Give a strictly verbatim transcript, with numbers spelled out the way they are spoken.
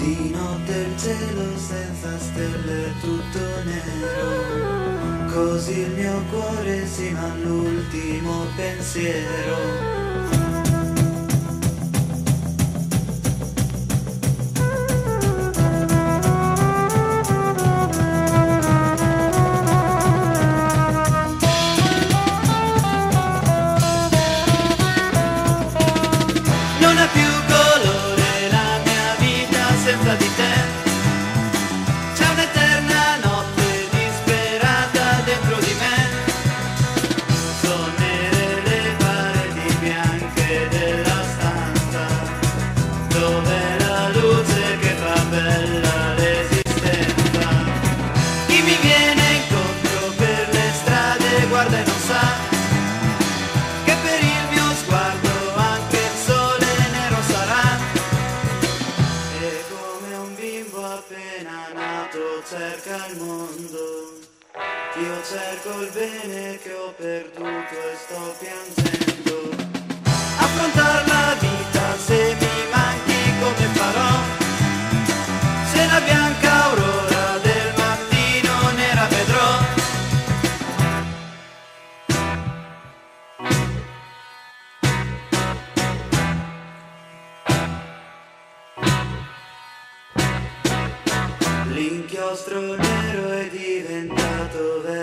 Di notte il cielo senza stelle è tutto nero, così il mio cuore sino all'ultimo pensiero. Non ha più colore la mia vita senza di te. C'è un'eterna notte disperata dentro di me. Sono nere le pareti bianche della stanza, dove la luce che fa bella l'esistenza. Chi mi viene incontro per le strade guarda e non sa che per il mio sguardo anche il sole nero sarà. E come un bimbo appena nato cerca il mondo, io cerco il bene che ho perduto e sto piangendo. Affrontar la vita se mi manchi come farò, se la bianca aurora del mattino nera vedrò. L'inchiostro nero è diventato vero.